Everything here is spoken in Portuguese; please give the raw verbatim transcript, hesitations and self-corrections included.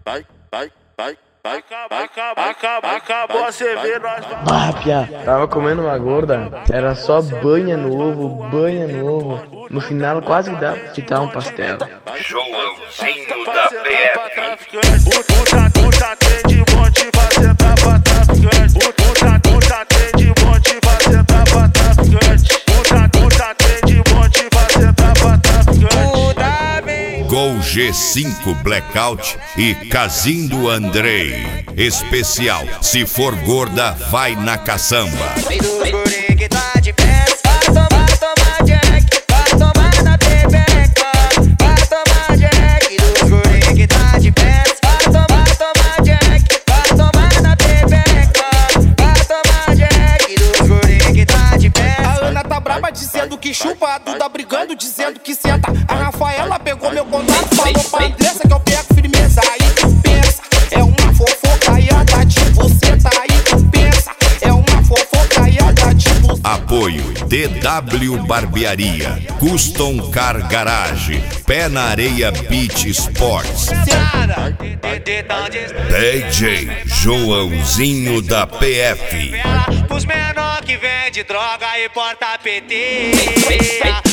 vai, vai, vai. Acabou a cerveja, nós vamos. Ah, pia, tava comendo uma gorda, era só banha no ovo, banha no ovo. No final quase dá pra fritar um pastel. Joãozinho da P F. Puta, puta, tem de monte pra sentar pra traficante. Puta, puta, tem de monte pra sentar pra traficante. Puta, puta, tem de monte pra sentar pra traficante. Gol G cinco Blackout e Cazindo Andrei. Especial, se for gorda, vai na caçamba. Vem dos guri que tá de pé, vai tomar, tomar Jack, vai tomar na pepeca, vai tomar Jack. Dos guri que tá de pé, vai tomar, tomar Jack, vai tomar na pepeca, vai tomar Jack. Dos guri que tá de pé. A Ana tá braba dizendo que chupa, a Duda brigando dizendo que senta. A Rafaela pegou meu contato, falou pra Andressa que eu pego firmeza. Aí tu pensa, é uma fofocaiada de você, tá aí tu pensa, é uma fofocaiada de você. Apoio D W Barbearia, Custom Car Garage, Pé na Areia Beach Sports. D J Joãozinho da P F. Os menor que vende droga e porta P T.